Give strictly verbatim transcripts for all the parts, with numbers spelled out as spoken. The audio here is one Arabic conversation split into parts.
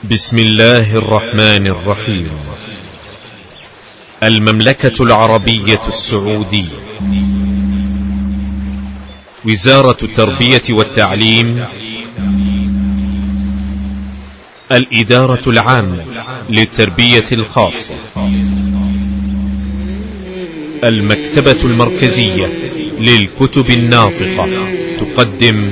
بسم الله الرحمن الرحيم. المملكة العربية السعودية، وزارة التربية والتعليم، الإدارة العامة للتربية الخاصة، المكتبة المركزية للكتب الناطقة تقدم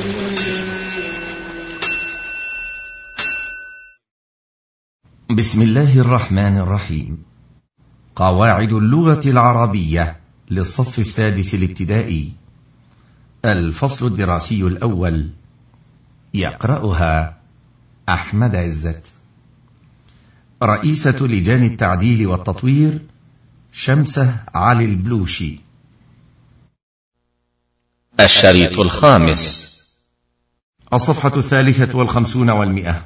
بسم الله الرحمن الرحيم. قواعد اللغة العربية للصف السادس الابتدائي، الفصل الدراسي الأول، يقرأها أحمد عزت. رئيسة لجان التعديل والتطوير شمسة علي البلوشي. الشريط الخامس، الصفحة الثالثة والخمسون والمئة.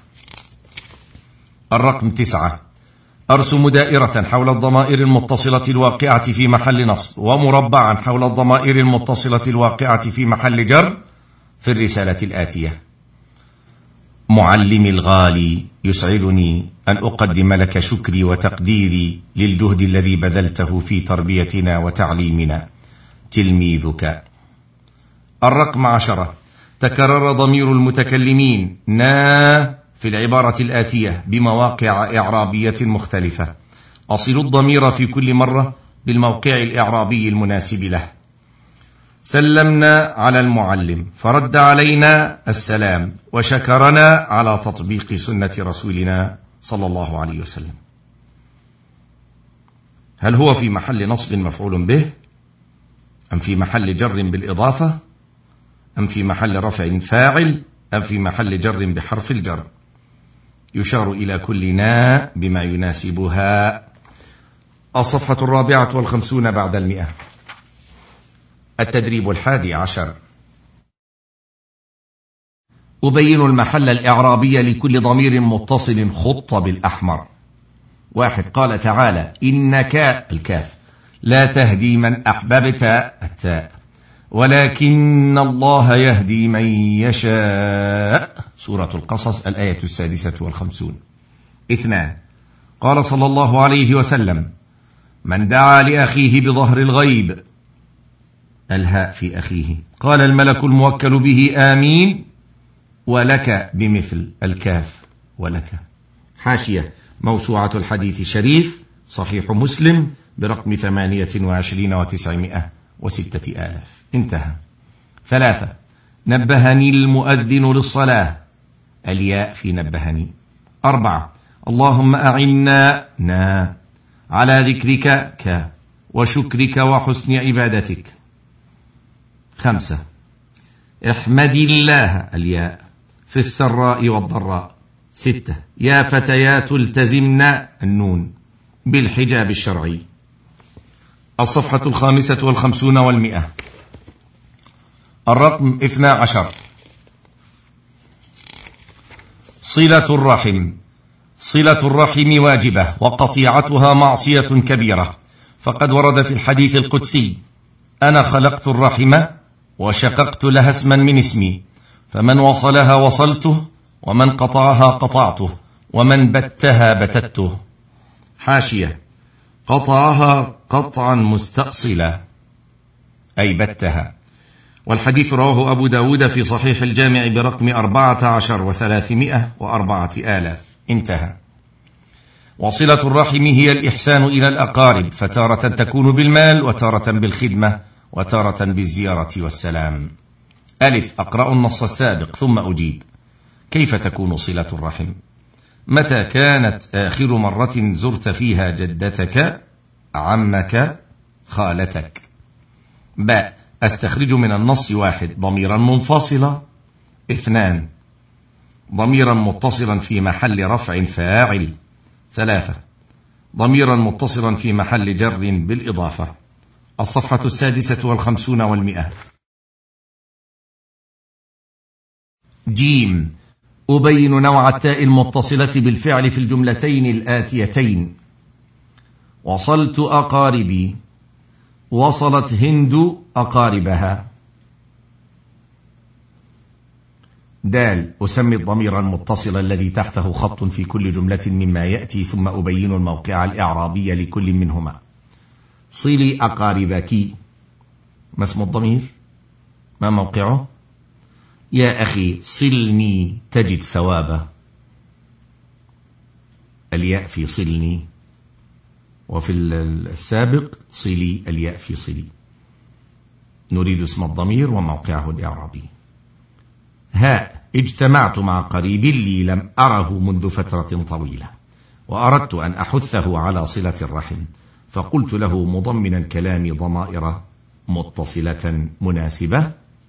الرقم تسعة. أرسم دائرة حول الضمائر المتصلة الواقعة في محل نصب، ومربعا حول الضمائر المتصلة الواقعة في محل جر في الرسالة الآتية. معلمي الغالي، يسعدني أن أقدم لك شكري وتقديري للجهد الذي بذلته في تربيتنا وتعليمنا. تلميذك. الرقم عشرة. تكرر ضمير المتكلمين نا في العبارة الآتية بمواقع إعرابية مختلفة. أصل الضمير في كل مرة بالموقع الإعرابي المناسب له. سلمنا على المعلم فرد علينا السلام وشكرنا على تطبيق سنة رسولنا صلى الله عليه وسلم. هل هو في محل نصب مفعول به، أم في محل جر بالإضافة، أم في محل رفع فاعل، أم في محل جر بحرف الجر؟ يشار إلى كل نا بما يناسبها. الصفحة الرابعة والخمسون بعد المئة. التدريب الحادي عشر. أبين المحل الإعرابي لكل ضمير متصل خط بالأحمر. واحد. قال تعالى: إنك الكاف لا تهدي من أحببت التاء، ولكن الله يهدي من يشاء. سورة القصص الآية السادسة والخمسون. اثنان. قال صلى الله عليه وسلم: من دعا لأخيه بظهر الغيب. الهاء في أخيه. قال الملك الموكل به آمين، ولك بمثل الكاف ولك. حاشية. موسوعة الحديث الشريف صحيح مسلم برقم ثمانية وعشرين وتسعمائة وستة آلاف. انتهى. ثلاثة. نبهني المؤذن للصلاة. الياء في نبهني. أربعة. اللهم أعنا نا على ذكرك ك وشكرك وحسن عبادتك. خمسة. احمدي الله الياء في السراء والضراء. ستة. يا فتيات التزمنا النون بالحجاب الشرعي. الصفحة الخامسة والخمسون والمئة. الرقم اثنى عشر. صلة الرحم. صلة الرحم واجبة، وقطيعتها معصية كبيرة، فقد ورد في الحديث القدسي: أنا خلقت الرحم وشققت لها اسما من اسمي، فمن وصلها وصلته، ومن قطعها قطعته، ومن بتها بتته. حاشية. قطعها قطعا مستأصلا أي بتها. والحديث رواه أبو داود في صحيح الجامع برقم أربعة عشر وثلاثمائة وأربعة آلاف. انتهى. وصلة الرحم هي الإحسان إلى الأقارب، فتارة تكون بالمال، وتارة بالخدمة، وتارة بالزيارة والسلام. ألف. أقرأ النص السابق ثم أجيب. كيف تكون صلة الرحم؟ متى كانت آخر مرة زرت فيها جدتك، عمك، خالتك؟ باء. أستخرج من النص: واحد. ضميرا منفصلا. اثنان. ضميرا متصلا في محل رفع فاعل. ثلاثة. ضميرا متصلا في محل جر بالإضافة. الصفحة السادسة والخمسون والمئة. جيم. أبين نوع التاء المتصلة بالفعل في الجملتين الآتيتين: وصلت أقاربي، وصلت هند أقاربها. دال أسمي الضمير المتصل الذي تحته خط في كل جملة مما يأتي ثم أبين الموقع الإعرابي لكل منهما. صلي أقاربك، ما اسم الضمير؟ ما موقعه؟ يا أخي صلني تجد ثوابه، الياء في صلني، وفي السابق صلي الياء في صلي. نريد اسم الضمير وموقعه الإعرابي. هاء اجتمعت مع قريب لي لم أره منذ فترة طويلة وأردت أن أحثه على صلة الرحم، فقلت له مضمنا كلامي ضمائر متصلة مناسبة.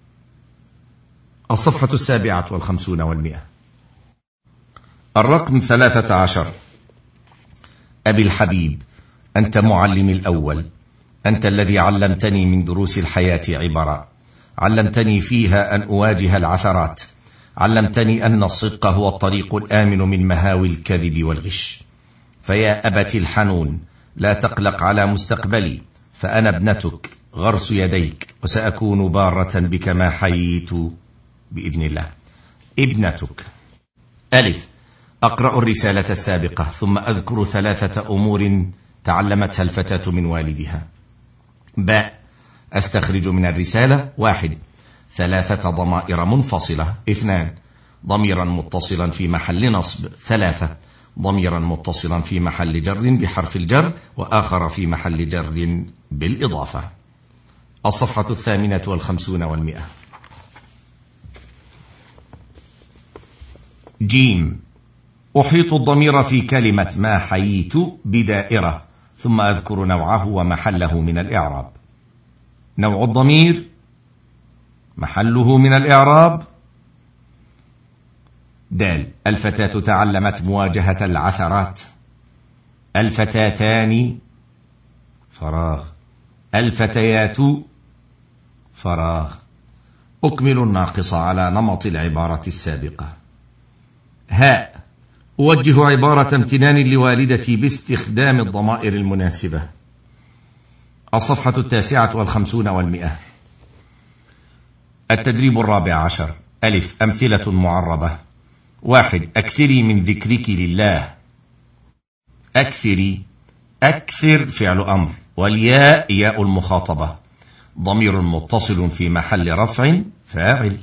الصفحة السابعة والخمسون والمئة. الرقم ثلاثة عشر. أبي الحبيب، أنت معلمي الأول، أنت الذي علمتني من دروس الحياة عبرا، علمتني فيها أن أواجه العثرات، علمتني أن الصدق هو الطريق الآمن من مهاوي الكذب والغش. فيا أبت الحنون، لا تقلق على مستقبلي، فأنا ابنتك غرس يديك، وسأكون بارة بك ما حييت بإذن الله. ابنتك. ألف أقرأ الرسالة السابقة ثم أذكر ثلاثة أمور تعلمتها الفتاة من والدها. باء أستخرج من الرسالة: واحد ثلاثة ضمائر منفصلة. اثنان ضميرا متصلا في محل نصب. ثلاثة ضميرا متصلا في محل جر بحرف الجر، وآخر في محل جر بالإضافة. الصفحة الثامنة والخمسون والمئة. جيم أحيط الضمير في كلمة ما حييت بدائرة، ثم أذكر نوعه ومحله من الإعراب. نوع الضمير، محله من الإعراب. دال الفتاة تعلمت مواجهة العثرات. الفتاتان فراغ. الفتيات فراغ. أكمل الناقص على نمط العبارة السابقة. هاء أوجه عبارة امتنان لوالدتي باستخدام الضمائر المناسبة. الصفحة التاسعة والخمسون والمئة. التدريب الرابع عشر. ألف أمثلة معربة. واحد أكثري من ذكرك لله. أكثري، أكثر فعل أمر، والياء ياء المخاطبة، ضمير متصل في محل رفع فاعل.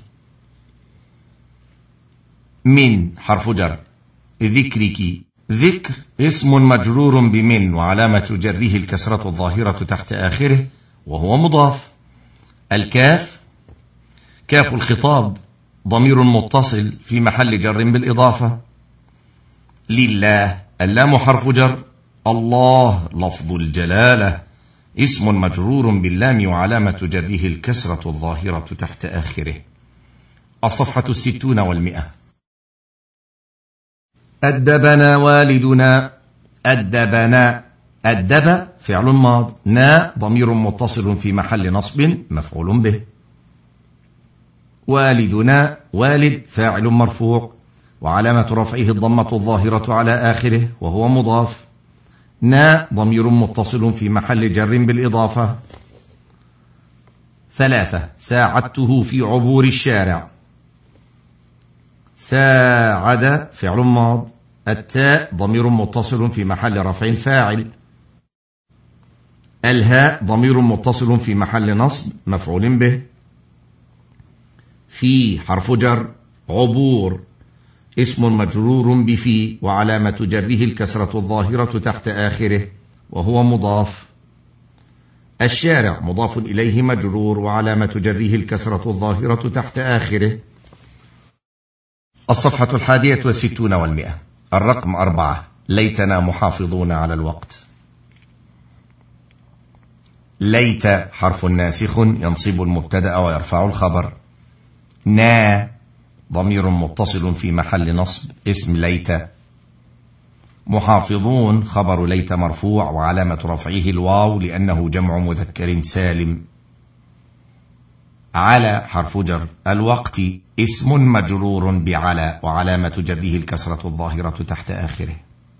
من حرف جر. ذكرك، ذكر اسم مجرور بمن وعلامة جره الكسرة الظاهرة تحت آخره وهو مضاف. الكاف كاف الخطاب، ضمير متصل في محل جر بالإضافة. لله اللام حرف جر. الله لفظ الجلالة، اسم مجرور باللام وعلامة جره الكسرة الظاهرة تحت آخره. الصفحة الستون والمئة. أدبنا والدنا. أدبنا، أدب فعل ماض، نا ضمير متصل في محل نصب مفعول به. والدنا، والد فاعل مرفوع وعلامة رفعه الضمة الظاهرة على آخره وهو مضاف. نا ضمير متصل في محل جر بالإضافة. ثلاثة ساعدته في عبور الشارع. ساعد فعل ماض، التاء ضمير متصل في محل رفع فاعل. الهاء ضمير متصل في محل نصب مفعول به. في حرف جر. عبور اسم مجرور بفي وعلامة جره الكسرة الظاهرة تحت آخره وهو مضاف. الشارع مضاف إليه مجرور وعلامة جره الكسرة الظاهرة تحت آخره. الصفحة الحادية والستون والمئة. الرقم أربعة. ليتنا محافظون على الوقت. ليت حرف ناسخ ينصب المبتدأ ويرفع الخبر. نا ضمير متصل في محل نصب اسم ليت. محافظون خبر ليت مرفوع وعلامة رفعه الواو لأنه جمع مذكر سالم. على حرف جر. الوقت اسم مجرور بعلى وعلامة جره الكسرة الظاهرة تحت آخره.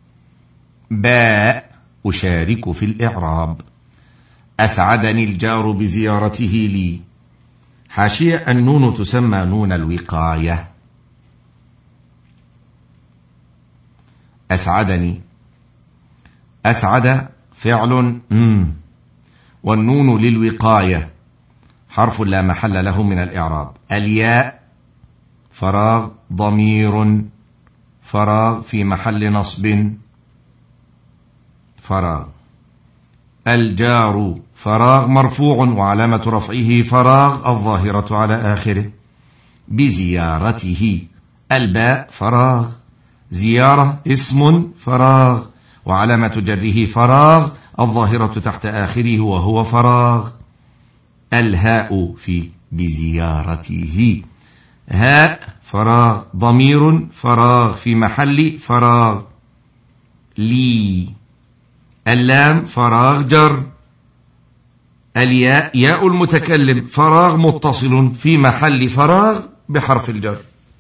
باء أشارك في الإعراب. أسعدني الجار بزيارته لي. حاشية النون تسمى نون الوقاية أسعدني. أسعد فعل مم. والنون للوقاية حرف لا محل له من الإعراب. الياء فراغ ضمير فراغ في محل نصب فراغ. الجار فراغ مرفوع وعلامة رفعه فراغ الظاهرة على آخره. بزيارته. الباء فراغ. زيارة اسم فراغ وعلامة جره فراغ الظاهرة تحت آخره وهو فراغ. الهاء في بزيارته. هاء فراغ ضمير فراغ في محل فراغ. لي. اللام فراغ جر. الياء ياء المتكلم فراغ متصل في محل فراغ بحرف الجر.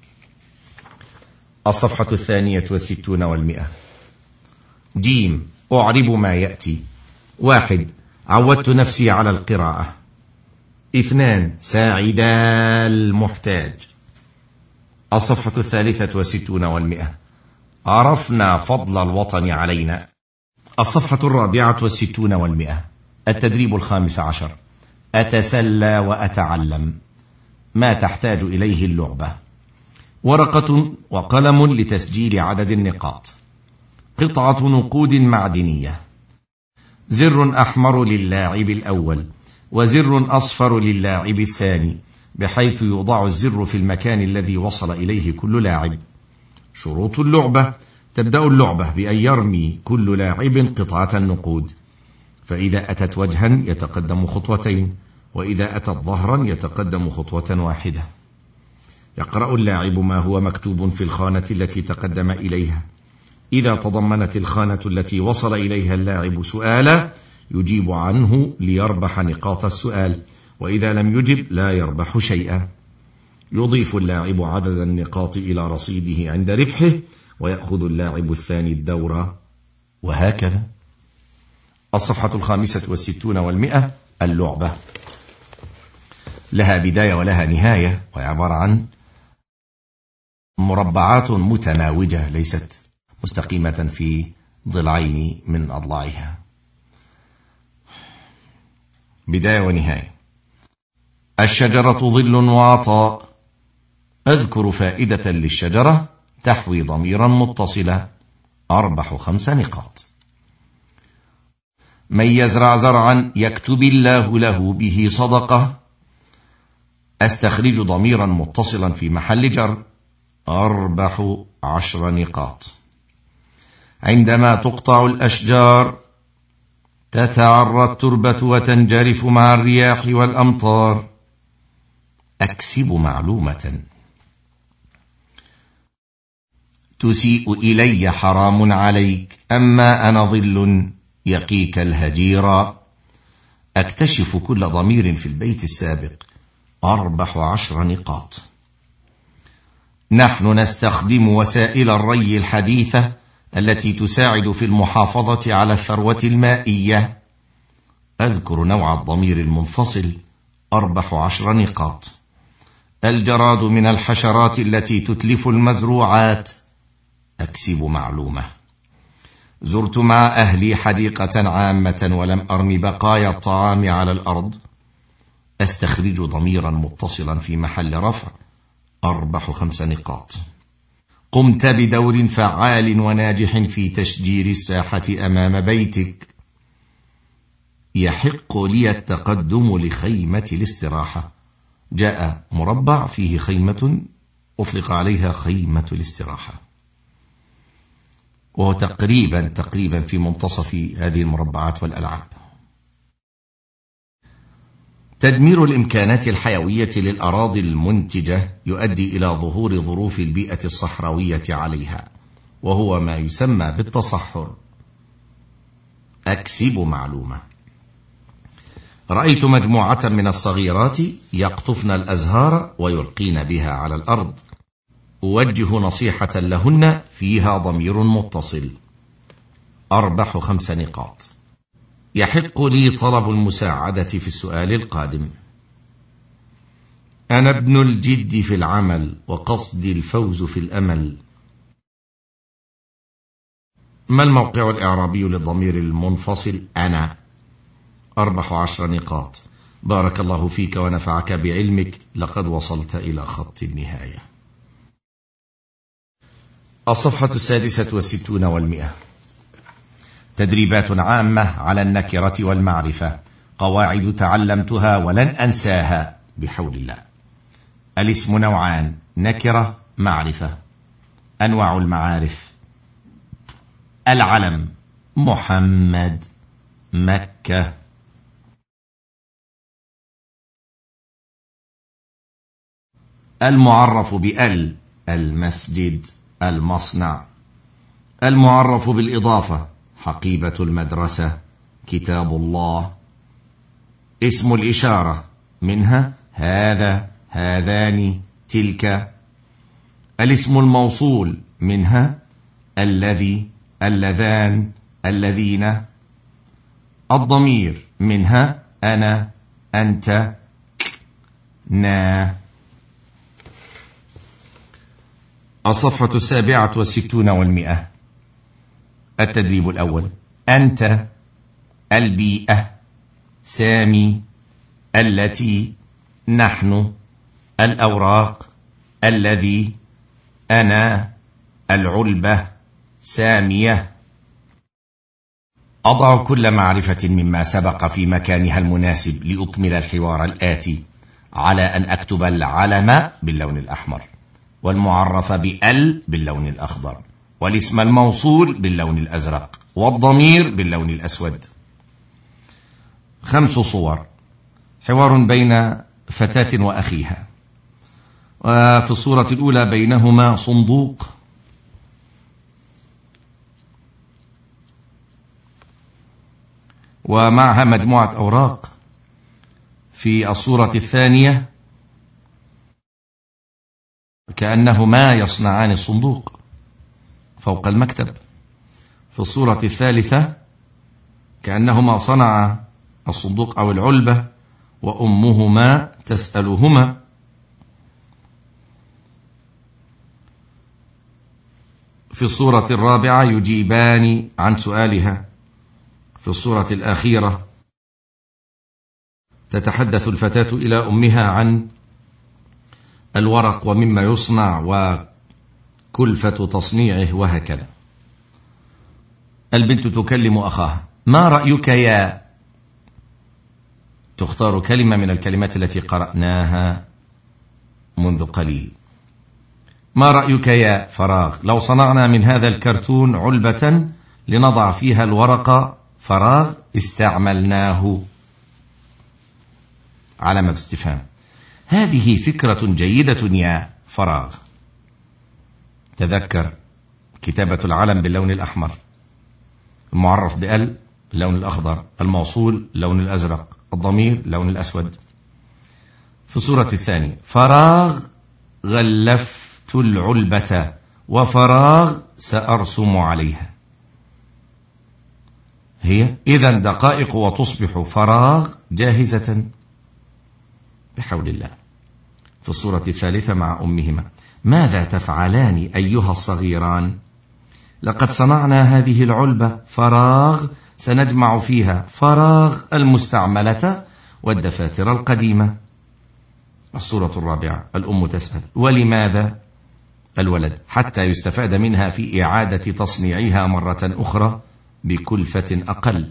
الصفحة الثانية والستون والمئة. جيم. أعرب ما يأتي. واحد عودت نفسي على القراءة. اثنان ساعدا المحتاج. الصفحة الثالثة والستون والمئة. عرفنا فضل الوطن علينا. الصفحة الرابعة والستون والمئة. التدريب الخامس عشر. أتسلى وأتعلم. ما تحتاج إليه اللعبة. ورقة وقلم لتسجيل عدد النقاط. قطعة نقود معدنية. زر أحمر للاعب الأول وزر أصفر للاعب الثاني بحيث يوضع الزر في المكان الذي وصل إليه كل لاعب. شروط اللعبة. تبدأ اللعبة بأن يرمي كل لاعب قطعة النقود، فإذا أتت وجها يتقدم خطوتين، وإذا أتت ظهرا يتقدم خطوة واحدة. يقرأ اللاعب ما هو مكتوب في الخانة التي تقدم إليها. إذا تضمنت الخانة التي وصل إليها اللاعب سؤالا يجيب عنه ليربح نقاط السؤال، وإذا لم يجب لا يربح شيئا. يضيف اللاعب عدد النقاط إلى رصيده عند ربحه، ويأخذ اللاعب الثاني الدورة، وهكذا. الصفحة الخامسة والستون والمئة. اللعبة لها بداية ولها نهاية، وعبارة عن مربعات متناوجة ليست مستقيمة في ضلعين من أضلاعها. بداية ونهاية. الشجرة ظل وعطاء. أذكر فائدة للشجرة تحوي ضميرا متصلا. أربح خمس نقاط. من يزرع زرعا يكتب الله له به صدقة. أستخرج ضميرا متصلا في محل جر. أربح عشر نقاط. عندما تقطع الأشجار تتعرى التربة وتنجرف مع الرياح والأمطار. أكسب معلومة. تسيء إلي حرام عليك، أما أنا ظل يقيك الهجيرا. أكتشف كل ضمير في البيت السابق. أربح عشر نقاط. نحن نستخدم وسائل الري الحديثة التي تساعد في المحافظة على الثروة المائية. أذكر نوع الضمير المنفصل. أربح عشر نقاط. الجراد من الحشرات التي تتلف المزروعات. أكسب معلومة. زرت مع أهلي حديقة عامة ولم أرمي بقايا الطعام على الأرض. أستخرج ضميرا متصلا في محل رفع. أربح خمس نقاط. قمت بدور فعال وناجح في تشجير الساحة أمام بيتك. يحق لي التقدم لخيمة الاستراحة. جاء مربع فيه خيمة أطلق عليها خيمة الاستراحة، وهو تقريبا تقريبا في منتصف هذه المربعات والألعاب. تدمير الإمكانات الحيوية للأراضي المنتجة يؤدي إلى ظهور ظروف البيئة الصحراوية عليها، وهو ما يسمى بالتصحر. أكسب معلومة. رأيت مجموعة من الصغيرات يقطفن الأزهار ويلقين بها على الأرض. أوجه نصيحة لهن فيها ضمير متصل. أربح خمس نقاط. يحق لي طلب المساعدة في السؤال القادم. أنا ابن الجد في العمل وقصدي الفوز في الأمل. ما الموقع الإعرابي للضمير المنفصل أنا؟ أربح عشر نقاط. بارك الله فيك ونفعك بعلمك، لقد وصلت إلى خط النهاية. الصفحة السادسة والستون والمئة. تدريبات عامة على النكرة والمعرفة، قواعد تعلمتها ولن أنساها بحول الله. الاسم نوعان: نكرة، معرفة. أنواع المعارف: العلم: محمد، مكة. المعرف بأل: المسجد، المصنع. المعرف بالإضافة: حقيبة المدرسة، كتاب الله. اسم الإشارة: منها هذا، هذان، تلك. الاسم الموصول: منها الذي، اللذان، الذين. الضمير: منها أنا، أنت، نا. الصفحة السابعة والستون والمئة. التدريب الأول: أنت، البيئة، سامي، التي، نحن، الأوراق، الذي، أنا، العلبة، سامية. أضع كل معرفة مما سبق في مكانها المناسب لأكمل الحوار الآتي، على أن أكتب العلم باللون الأحمر، والمعرف بأل باللون الأخضر، والاسم الموصول باللون الأزرق، والضمير باللون الأسود. خمس صور: حوار بين فتاة وأخيها، وفي الصورة الأولى بينهما صندوق، ومعها مجموعة أوراق. في الصورة الثانية كأنهما يصنعان الصندوق فوق المكتب. في الصورة الثالثة كأنهما صنعا الصندوق أو العلبة وأمهما تسألهما. في الصورة الرابعة يجيبان عن سؤالها. في الصورة الأخيرة تتحدث الفتاة إلى أمها عن الورق ومما يصنع وكلفة تصنيعه وهكذا. البنت تكلم أخاها: ما رأيك يا؟ تختار كلمة من الكلمات التي قرأناها منذ قليل. ما رأيك يا؟ فراغ. لو صنعنا من هذا الكرتون علبة لنضع فيها الورق، فراغ، استعملناه، علامة استفهام. هذه فكرة جيدة يا فراغ. تذكر كتابة العلم باللون الأحمر، المعرف بأل اللون الأخضر، الموصول اللون الأزرق، الضمير اللون الأسود. في الصورة الثانية: فراغ غلفت العلبة، وفراغ سأرسم عليها. هي إذن دقائق وتصبح فراغ جاهزة بحول الله. في الصورة الثالثة مع أمهما: ماذا تفعلان أيها الصغيران؟ لقد صنعنا هذه العلبة، فراغ سنجمع فيها فراغ المستعملة والدفاتر القديمة. الصورة الرابعة: الأم تسأل: ولماذا؟ الولد: حتى يستفاد منها في إعادة تصنيعها مرة أخرى بكلفة أقل.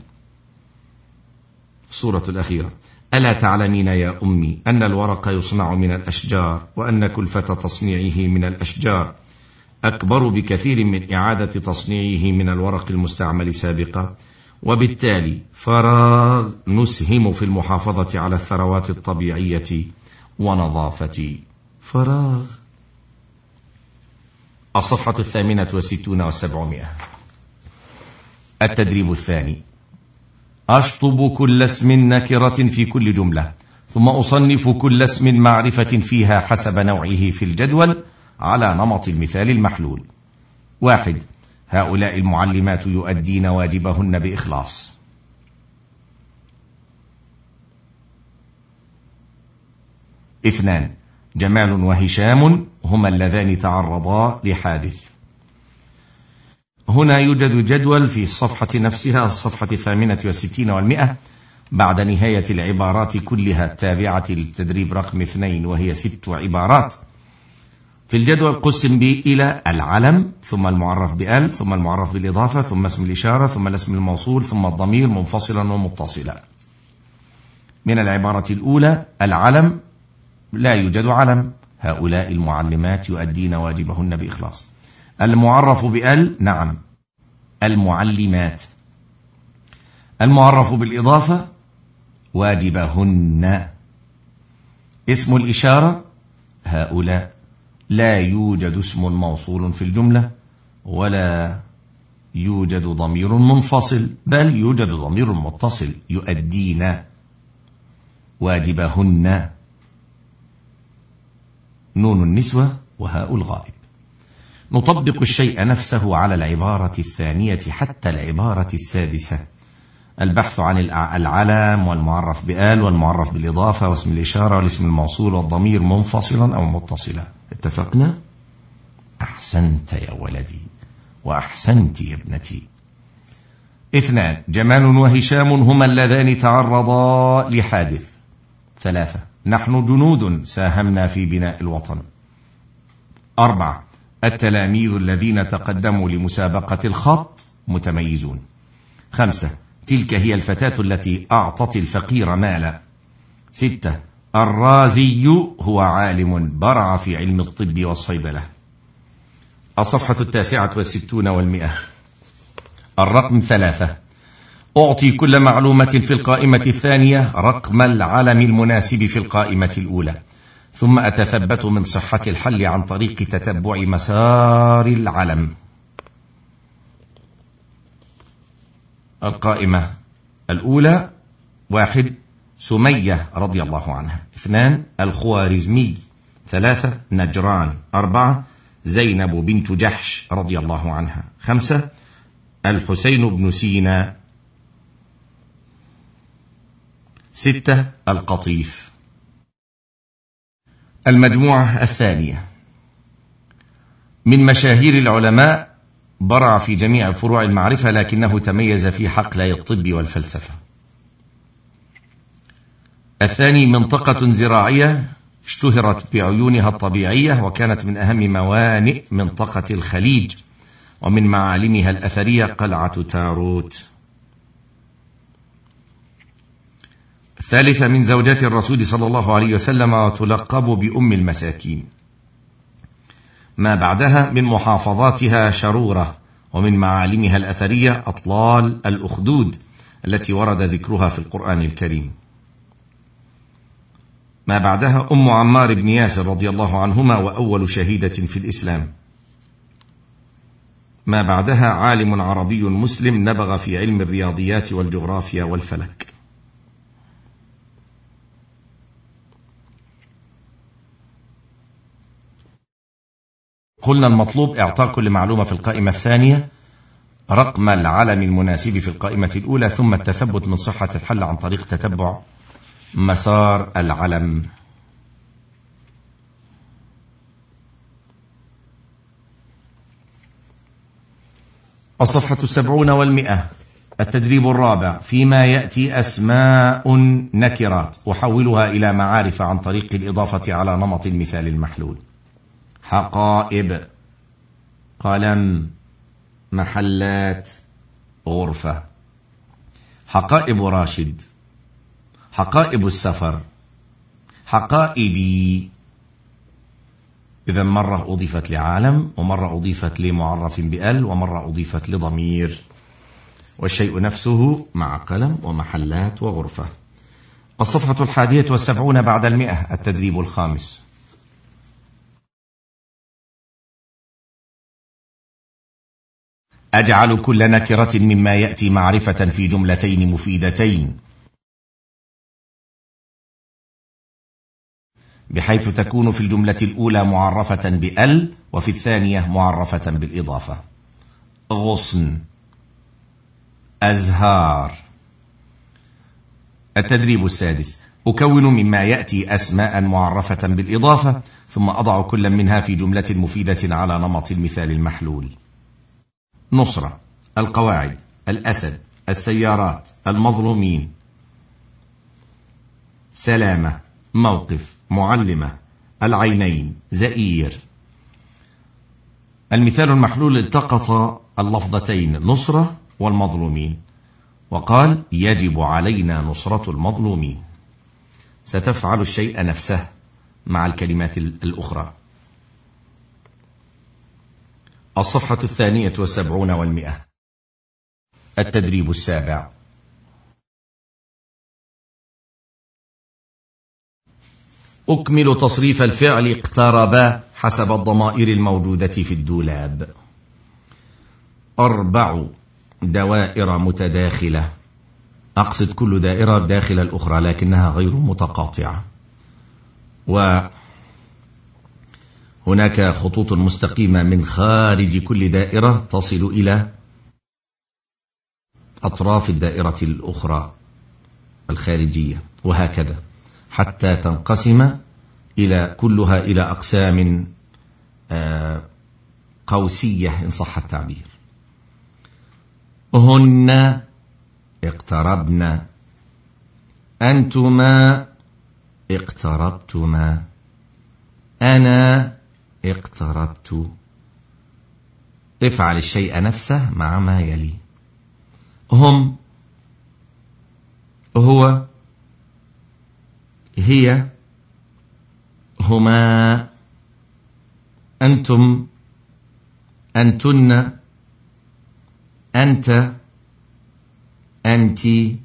الصورة الأخيرة: ألا تعلمين يا أمي أن الورق يصنع من الأشجار، وأن كلفة تصنيعه من الأشجار أكبر بكثير من إعادة تصنيعه من الورق المستعمل سابقا، وبالتالي فراغ نسهم في المحافظة على الثروات الطبيعية ونظافة فراغ. الصفحة الثامنة والستون والسبعمائة. التدريب الثاني: أشطب كل اسم نكرة في كل جملة، ثم أصنف كل اسم معرفة فيها حسب نوعه في الجدول على نمط المثال المحلول. واحد: هؤلاء المعلمات يؤدين واجبهن بإخلاص. اثنان: جمال وهشام هما اللذان تعرضا لحادث. هنا يوجد جدول في الصفحة نفسها، الصفحة الثامنة والستين والمئة، بعد نهاية العبارات كلها التابعة للتدريب رقم اثنين، وهي ست عبارات. في الجدول قسم به إلى العلم، ثم المعرف بأل، ثم المعرف بالإضافة، ثم اسم الإشارة، ثم الاسم الموصول، ثم الضمير منفصلا ومتصلا. من العبارة الأولى: العلم لا يوجد علم، هؤلاء المعلمات يؤدين واجبهن بإخلاص. المعرف بأل: نعم، المعلمات. المعرف بالإضافة: واجبهن. اسم الإشارة: هؤلاء. لا يوجد اسم موصول في الجملة، ولا يوجد ضمير منفصل، بل يوجد ضمير متصل: يؤدين واجبهن. نون النسوة وهاء الغائب. نطبق الشيء نفسه على العبارة الثانية حتى العبارة السادسة: البحث عن العلم والمعرف بآل والمعرف بالإضافة واسم الإشارة والاسم الموصول والضمير منفصلا أو متصلا. اتفقنا؟ أحسنت يا ولدي، وأحسنت يا ابنتي. اثنان: جمال وهشام هما اللذان تعرضا لحادث. ثلاثة: نحن جنود ساهمنا في بناء الوطن. أربعة: التلاميذ الذين تقدموا لمسابقة الخط متميزون. خمسة: تلك هي الفتاة التي أعطت الفقير مالا. ستة: الرازي هو عالم برع في علم الطب والصيدلة. الصفحة التاسعة والستون والمئة. الرقم ثلاثة: أعطي كل معلومة في القائمة الثانية رقم العلم المناسب في القائمة الأولى، ثم أتثبت من صحة الحل عن طريق تتبع مسار العلم. القائمة الأولى: واحد: سمية رضي الله عنها. اثنان: الخوارزمي. ثلاثة: نجران. أربعة: زينب بنت جحش رضي الله عنها. خمسة: الحسين بن سينا. ستة: القطيف. المجموعة الثانية: من مشاهير العلماء، برع في جميع فروع المعرفة، لكنه تميز في حقلي الطب والفلسفة. الثاني: منطقة زراعية اشتهرت بعيونها الطبيعية، وكانت من أهم موانئ منطقة الخليج، ومن معالمها الأثرية قلعة تاروت. الثالثة: من زوجات الرسول صلى الله عليه وسلم، وتلقب بأم المساكين. ما بعدها: من محافظاتها شرورة، ومن معالمها الأثرية أطلال الأخدود التي ورد ذكرها في القرآن الكريم. ما بعدها: أم عمار بن ياسر رضي الله عنهما، وأول شهيدة في الإسلام. ما بعدها: عالم عربي مسلم نبغ في علم الرياضيات والجغرافيا والفلك. قلنا المطلوب إعطاء كل معلومة في القائمة الثانية رقم العلم المناسب في القائمة الأولى، ثم التثبت من صحة الحل عن طريق تتبع مسار العلم. الصفحة السبعون والمئة. التدريب الرابع: فيما يأتي أسماء نكرات أحولها إلى معارف عن طريق الإضافة على نمط المثال المحلول. حقائب، قلم، محلات، غرفة. حقائب راشد، حقائب السفر، حقائبي. إذا مرة أضيفت لعالم، ومرة أضيفت لمعرف بأل، ومرة أضيفت لضمير، والشيء نفسه مع قلم ومحلات وغرفة. الصفحة الحادية والسبعون بعد المئة. التدريب الخامس: أجعل كل نكرة مما يأتي معرفة في جملتين مفيدتين، بحيث تكون في الجملة الأولى معرفة بأل، وفي الثانية معرفة بالإضافة. غصن، أزهار. التدريب السادس: أكون مما يأتي أسماء معرفة بالإضافة، ثم أضع كل منها في جملة مفيدة على نمط المثال المحلول. نصرة، القواعد، الأسد، السيارات، المظلومين، سلامة، موقف، معلمة، العينين، زئير. المثال المحلول التقط اللفظتين نصرة والمظلومين وقال يجب علينا نصرة المظلومين. ستفعل الشيء نفسه مع الكلمات الأخرى. الصفحة الثانية والسبعون والمئة. التدريب السابع. أكمل تصريف الفعل اقترب حسب الضمائر الموجودة في الدولاب. أربع دوائر متداخلة، أقصد كل دائرة داخل الأخرى لكنها غير متقاطعة، وهناك خطوط مستقيمة من خارج كل دائرة تصل إلى أطراف الدائرة الأخرى الخارجية، وهكذا حتى تنقسم إلى كلها إلى أقسام قوسية إن صح التعبير. هن اقتربن، أنتما اقتربتما، أنا اقتربت. افعل الشيء نفسه مع ما يلي. هم، هو، هي، هما، أنتم، أنتن، أنت، أنت،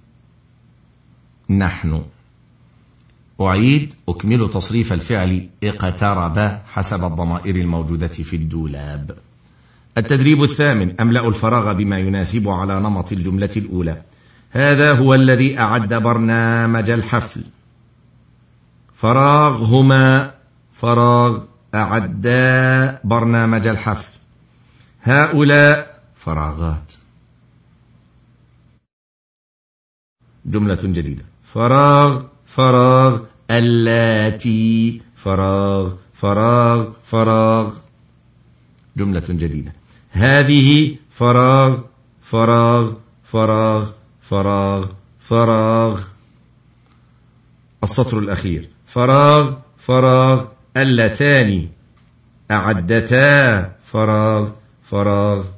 نحن. أعيد أكمل تصريف الفعل اقترب حسب الضمائر الموجودة في الدولاب. التدريب الثامن. أملأ الفراغ بما يناسب على نمط الجملة الأولى. هذا هو الذي أعد برنامج الحفل. فراغ، هما، فراغ، أعدا برنامج الحفل. هؤلاء فراغات. جملة جديدة. فراغ، فراغ، اللاتي، فراغ، فراغ، فراغ. جملة جديدة. هذه، فراغ، فراغ، فراغ، فراغ، فراغ. السطر الأخير. فراغ، فراغ، اللتان أعدتا، فراغ، فراغ،